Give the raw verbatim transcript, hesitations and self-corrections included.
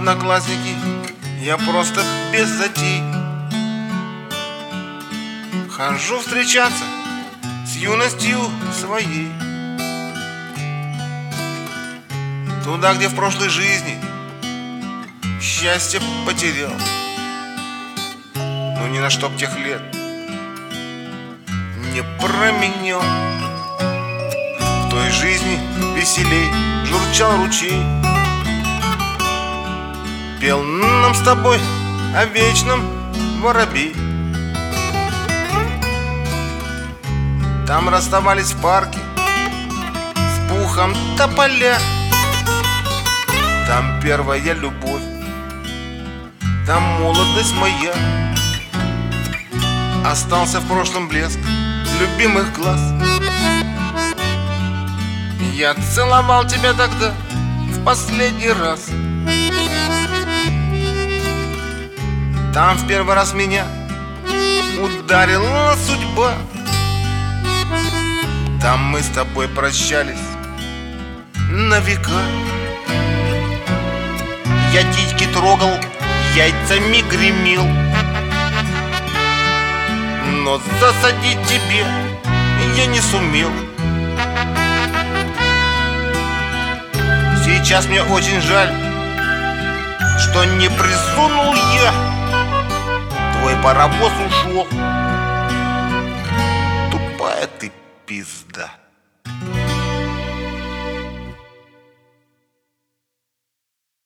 одноклассники, я просто без затей хожу встречаться с юностью своей, туда, где в прошлой жизни счастье потерял, но ни на что б тех лет не променял. В той жизни веселей журчал ручей, пел нам с тобой о вечном воробей. Там расставались в парке с пухом тополя, там первая любовь, там молодость моя. Остался в прошлом блеск любимых глаз. Я целовал тебя тогда в последний раз. Там в первый раз меня ударила судьба. Там мы с тобой прощались на века. Я титьки трогал, яйцами гремел, но засадить тебе я не сумел. Сейчас мне очень жаль, что не присунул я. Твой паровоз ушел. Тупая ты пизда.